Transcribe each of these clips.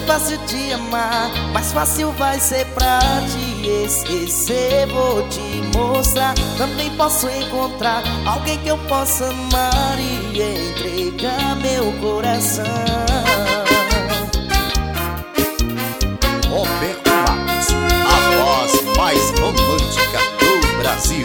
fácil te amar, mais fácil vai ser pra te esquecer. Vou te mostrar, também posso encontrar alguém que eu possa amar e entregar meu coração. Roberto Marques, a voz mais romântica do Brasil.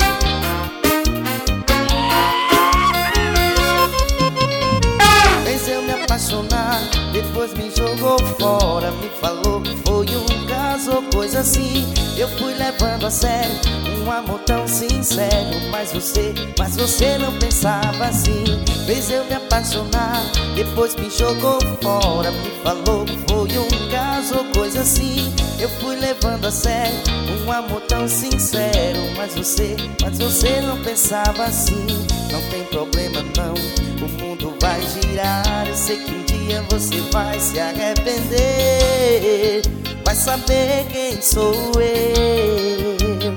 Fez eu me apaixonar, depois me jogou fora. Me falou que foi um caso ou coisa assim. Eu fui levando a sério, um amor tão sincero. Mas você não pensava assim. Fez eu me apaixonar, depois me jogou fora. Me falou que foi um caso ou coisa assim. Eu fui levando a sério, um amor tão sincero. Mas você não pensava assim. Não tem problema não, o mundo vai girar. Eu sei que um dia você vai se arrepender, vai saber quem sou eu.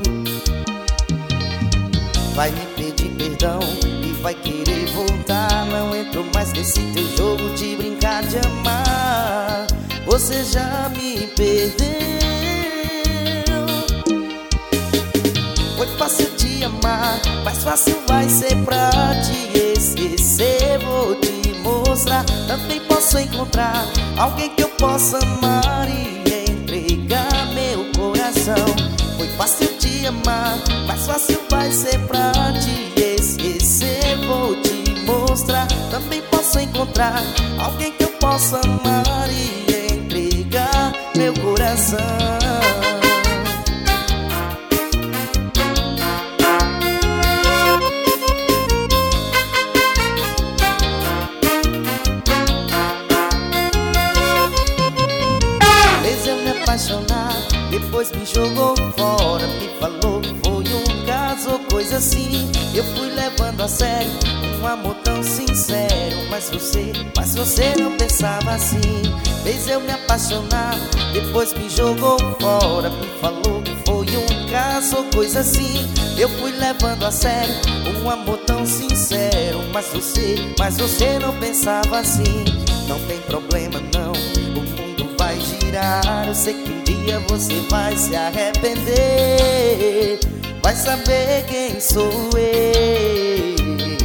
Vai me pedir perdão e vai querer voltar. Não entro mais nesse teu jogo de brincar de amar. Você já me perdeu. Foi fácil te amar, mais fácil vai ser pra te esquecer. Vou te mostrar, também posso encontrar alguém que eu possa amar e entregar meu coração. Foi fácil te amar, mais fácil vai ser pra te esquecer. Vou te mostrar, também posso encontrar alguém que eu possa amar e entregar meu coração. Depois me jogou fora, me falou que foi um caso ou coisa assim. Eu fui levando a sério, um amor tão sincero. Mas você não pensava assim. Fez eu me apaixonar, depois me jogou fora. Me falou que foi um caso ou coisa assim. Eu fui levando a sério, um amor tão sincero. Mas você não pensava assim. Não tem problema não, o mundo vai girar. Eu sei que um dia você vai se arrepender, vai saber quem sou eu.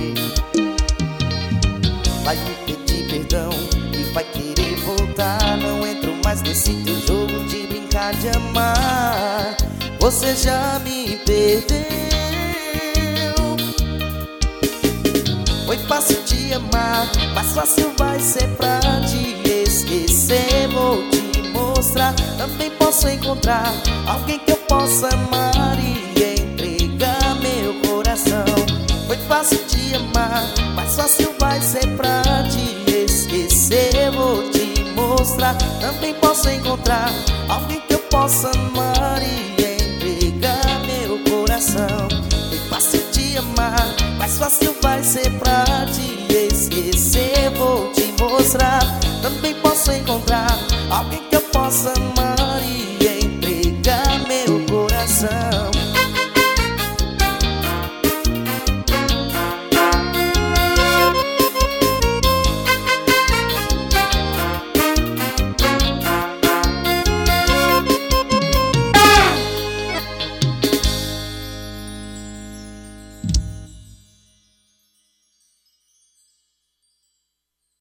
Vai me pedir perdão e vai querer voltar. Não entro mais nesse teu jogo de brincar de amar. Você já me perdeu. Foi fácil te amar, mas fácil vai ser pra te esquecer. Vou te mostrar, também posso encontrar alguém que eu possa amar e entregar meu coração. Foi fácil te amar, mas fácil vai ser pra te esquecer. Vou te mostrar, também posso encontrar alguém que eu possa amar e entregar meu coração. Foi fácil te amar, mais fácil vai ser pra te esquecer. Vou te mostrar, também posso encontrar alguém